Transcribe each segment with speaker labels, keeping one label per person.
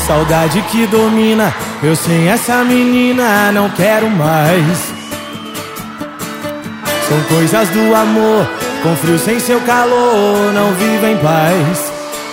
Speaker 1: Saudade que domina, eu sem essa menina não quero mais. São coisas do amor, com frio sem seu calor, não vivo em paz.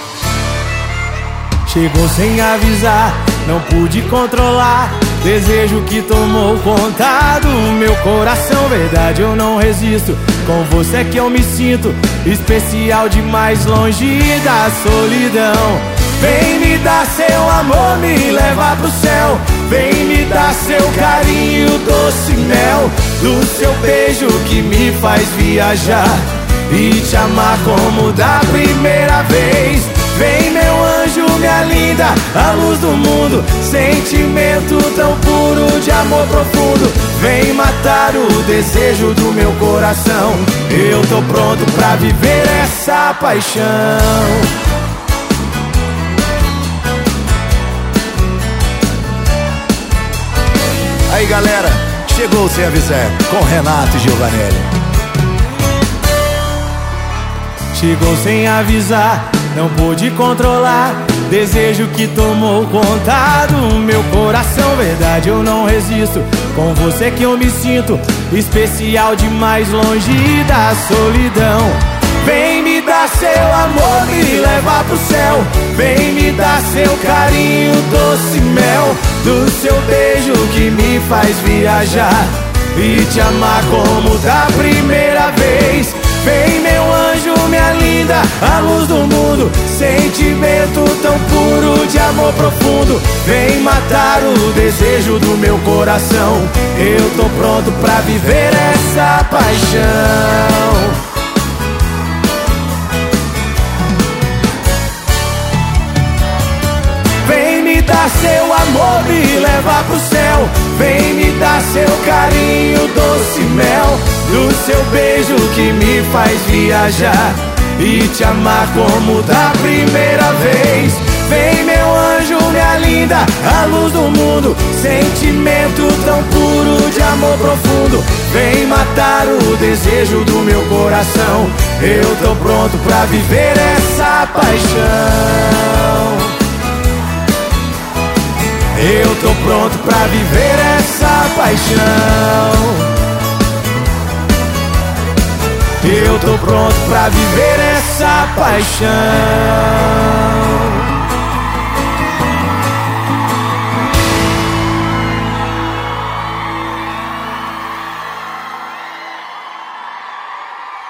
Speaker 1: Chegou sem avisar, não pude controlar, desejo que tomou conta do meu coração. Verdade, eu não resisto, com você é que eu me sinto especial demais, longe da solidão. Vem me dar seu amor, me levar pro céu. Vem me dar seu carinho, doce mel, do seu beijo que me faz viajar e te amar como da primeira vez. Vem meu anjo, minha linda, a luz do mundo, sentimento tão puro de amor profundo. Vem matar o desejo do meu coração, eu tô pronto pra viver essa paixão.
Speaker 2: Aí galera, chegou Sem Avisar, com Renato e Giovanelli.
Speaker 1: Chegou sem avisar, não pude controlar, desejo que tomou conta do meu coração. Verdade, eu não resisto, com você que eu me sinto especial demais, longe da solidão. Vem me dar seu amor, me levar pro céu. Vem me dar seu carinho, doce mel, do seu beijo que me faz viajar e te amar como da primeira vez. Vem meu anjo, minha linda, a luz do mundo, sentimento tão puro de amor profundo. Vem matar o desejo do meu coração, eu tô pronto pra viver essa paixão. Vem me dar seu amor, me levar pro céu. Vem me dar seu carinho, doce mel, do seu beijo que me faz viajar e te amar como da primeira vez. Vem meu anjo, minha linda, a luz do mundo, sentimento tão puro de amor profundo. Vem matar o desejo do meu coração, eu tô pronto pra viver essa paixão. Eu tô pronto pra viver essa paixão. Eu tô pronto pra viver essa paixão.